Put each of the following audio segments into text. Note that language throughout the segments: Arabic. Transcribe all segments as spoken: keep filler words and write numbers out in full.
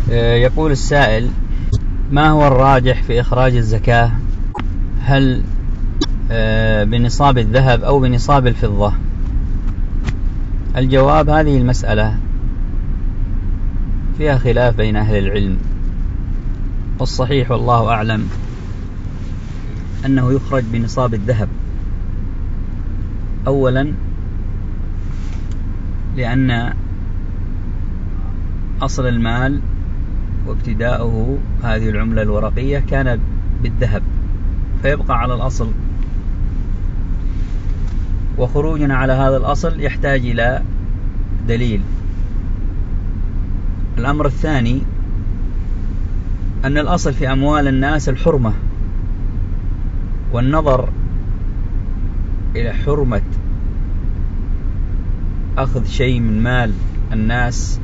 يقول السائل: ما هو الراجح في إخراج الزكاة؟ هل بنصاب الذهب أو بنصاب الفضة؟ الجواب: هذه المسألة فيها خلاف بين أهل العلم، والصحيح والله أعلم أنه يخرج بنصاب الذهب. أولا لأن أصل المال وابتداؤه هذه العملة الورقية كان بالذهب، فيبقى على الأصل، وخروجنا على هذا الأصل يحتاج إلى دليل. الأمر الثاني أن الأصل في أموال الناس الحرمة، والنظر إلى حرمة أخذ شيء من مال الناس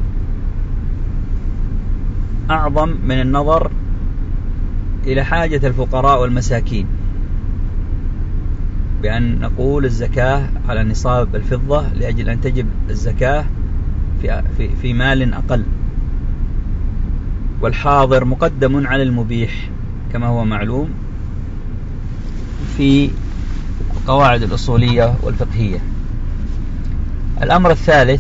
أعظم من النظر إلى حاجة الفقراء والمساكين، بأن نقول الزكاة على نصاب الفضة لأجل أن تجب الزكاة في, في, في مال أقل، والحاضر مقدم على المبيح كما هو معلوم في القواعد الأصولية والفقهية. الأمر الثالث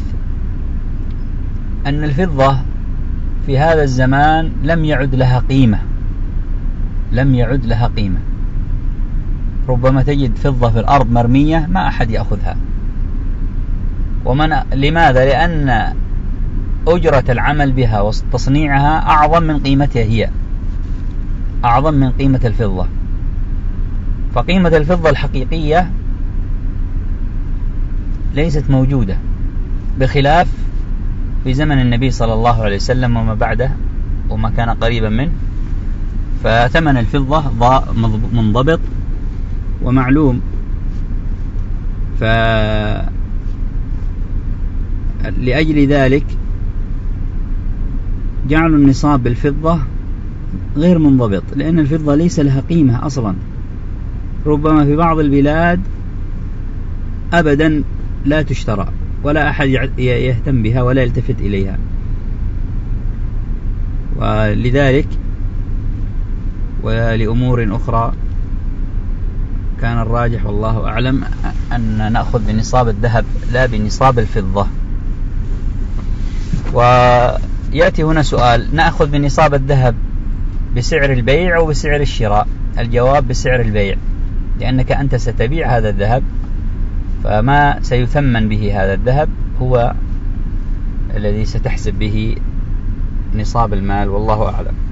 أن الفضة في هذا الزمان لم يعد لها قيمة، لم يعد لها قيمة. ربما تجد فضة في الأرض مرمية ما أحد يأخذها. ومن لماذا؟ لأن أجرة العمل بها وتصنيعها أعظم من قيمتها، هي أعظم من قيمة الفضة. فقيمة الفضة الحقيقية ليست موجودة، بخلاف في زمن النبي صلى الله عليه وسلم وما بعده وما كان قريبا منه، فثمن الفضة منضبط ومعلوم. فلأجل ذلك جعلوا النصاب بالفضة غير منضبط، لأن الفضة ليس لها قيمة أصلا. ربما في بعض البلاد أبدا لا تشترى ولا أحد يهتم بها ولا يلتفت إليها، ولذلك ولأمور أخرى كان الراجح والله أعلم أن نأخذ بنصاب الذهب لا بنصاب الفضة. ويأتي هنا سؤال: نأخذ بنصاب الذهب بسعر البيع أو بسعر الشراء؟ الجواب: بسعر البيع، لأنك أنت ستبيع هذا الذهب، فما سيثمن به هذا الذهب هو الذي ستحسب به نصاب المال، والله أعلم.